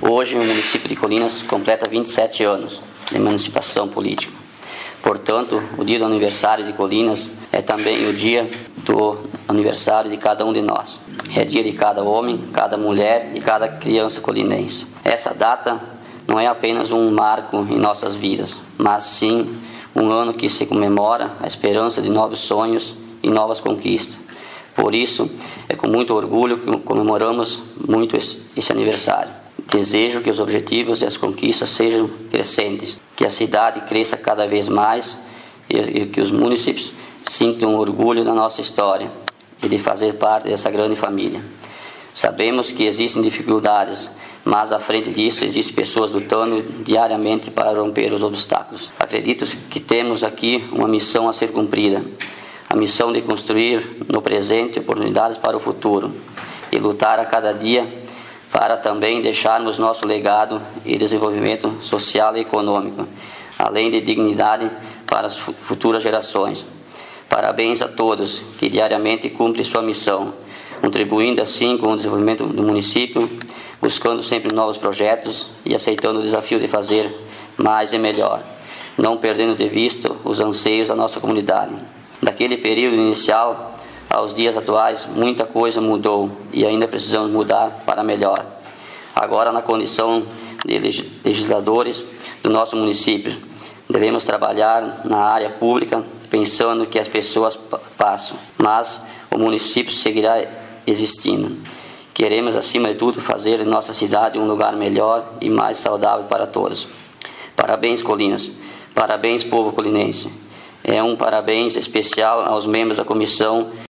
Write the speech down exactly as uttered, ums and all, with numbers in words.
Hoje o município de Colinas completa vinte e sete anos de emancipação política. Portanto, o dia do aniversário de Colinas é também o dia do aniversário de cada um de nós. É dia de cada homem, cada mulher e cada criança colinense. Essa data não é apenas um marco em nossas vidas, mas sim um ano que se comemora a esperança de novos sonhos e novas conquistas. Por isso, é com muito orgulho que comemoramos muito esse aniversário. Desejo que os objetivos e as conquistas sejam crescentes, que a cidade cresça cada vez mais e, e que os municípios sintam orgulho da nossa história e de fazer parte dessa grande família. Sabemos que existem dificuldades, mas à frente disso existem pessoas lutando diariamente para romper os obstáculos. Acredito que temos aqui uma missão a ser cumprida, a missão de construir no presente oportunidades para o futuro e lutar a cada dia para também deixarmos nosso legado e desenvolvimento social e econômico, além de dignidade para as futuras gerações. Parabéns a todos que diariamente cumprem sua missão, contribuindo assim com o desenvolvimento do município, buscando sempre novos projetos e aceitando o desafio de fazer mais e melhor, não perdendo de vista os anseios da nossa comunidade. Daquele período inicial aos dias atuais, muita coisa mudou e ainda precisamos mudar para melhor. Agora, na condição de legisladores do nosso município, devemos trabalhar na área pública pensando que as pessoas passam, mas o município seguirá existindo. Queremos, acima de tudo, fazer de nossa cidade um lugar melhor e mais saudável para todos. Parabéns, Colinas. Parabéns, povo colinense. É um parabéns especial aos membros da comissão